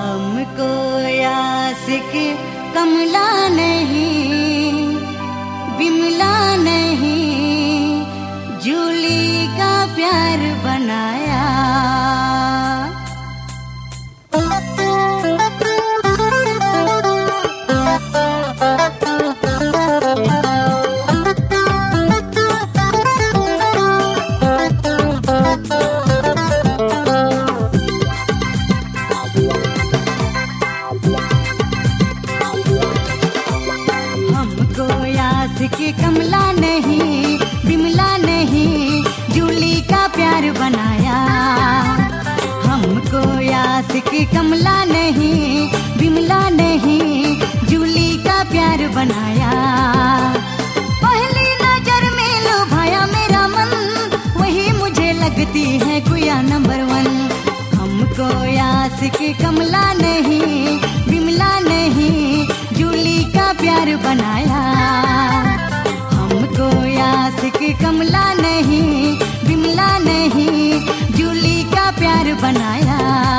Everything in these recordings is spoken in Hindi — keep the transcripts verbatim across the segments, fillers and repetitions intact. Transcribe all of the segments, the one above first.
हमको आशिक कमला नहीं, बिमला नहीं, जूली का प्यार बनाया। कि कमला नहीं, बिमला नहीं, जूली का प्यार बनाया। हमको आशिक कमला नहीं, बिमला नहीं, जूली का प्यार बनाया। पहली नजर में लुभाया मेरा मन, वही मुझे लगती है गुया नंबर वन। हमको आशिक कमला नहीं, बिमला नहीं, जूली का प्यार बनाया। हमको आशिक कमला नहीं, बिमला नहीं, जूली का प्यार बनाया।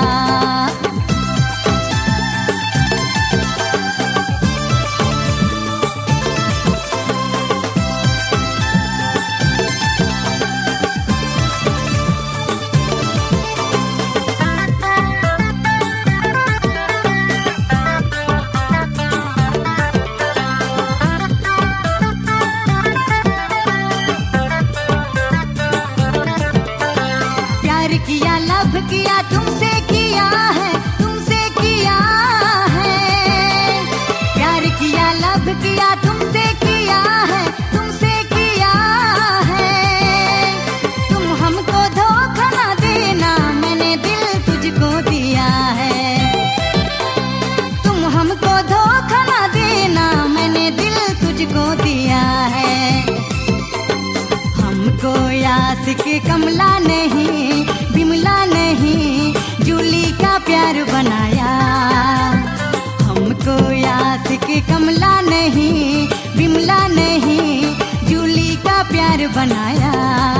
किया लव किया तुमसे किया है, तुमसे किया है। प्यार किया लव किया तुमसे किया है, तुमसे किया है। तुम हमको धोखा ना देना, मैंने दिल तुझको दिया है। तुम हमको धोखा ना देना, मैंने दिल तुझको दिया है। हमको आशिक कमला नहीं, बिमला नहीं, जूली का प्यार बनाया। हमको आशिक कमला नहीं, बिमला नहीं, जूली का प्यार बनाया।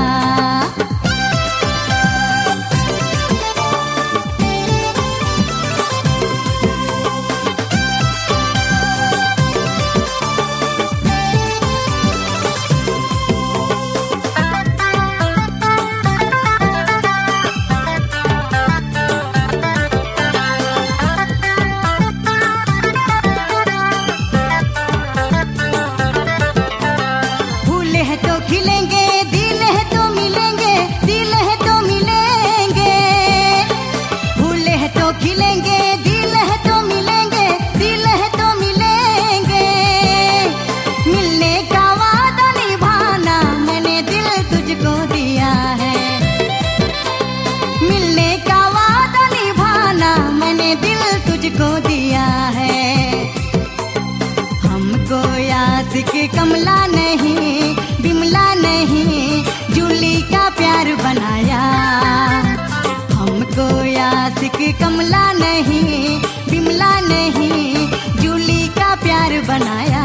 खिलेंगे दिल है तो मिलेंगे, दिल है तो मिलेंगे। फूल है तो खिलेंगे, दिल है तो मिलेंगे, दिल है तो मिलेंगे। मिलने का वादा निभाना, मैंने दिल तुझको दिया है। मिलने का वादा निभाना, मैंने दिल तुझको दिया है। हमको आशिक कमला नहीं, बिमला नहीं, जूली का प्यार बनाया। हमको आशिक कमला नहीं, बिमला नहीं, जूली का प्यार बनाया।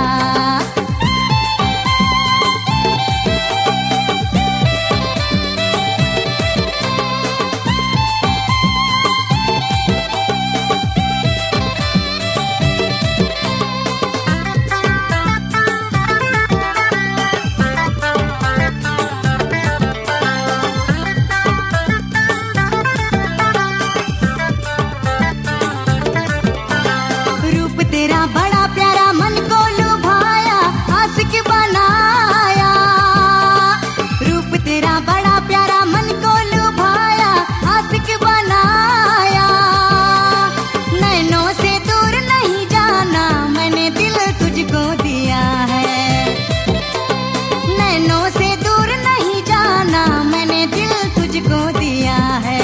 तेरा बड़ा प्यारा मन को लुभाया, आशिक बनाया। रूप तेरा बड़ा प्यारा मन को लुभाया, आशिक बनाया। नैनों से दूर नहीं जाना, मैंने दिल तुझको दिया है। नैनों से दूर नहीं जाना, मैंने दिल तुझको दिया है।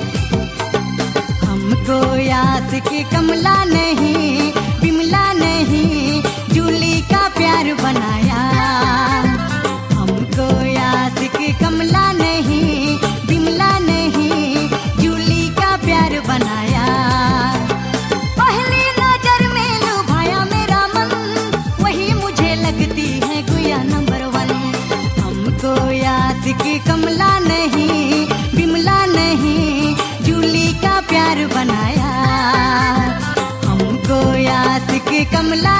हमको आशिक कमला नहीं, बिमला नहीं, जूली का प्यार बनाया। हमको आशिक कमला नहीं, बिमला नहीं, जूली का प्यार बनाया। पहली नजर में लुभाया मेरा मन, वही मुझे लगती है गुया नंबर वन। हमको आशिक कमला नहीं, बिमला नहीं, जूली का प्यार बनाया। कमला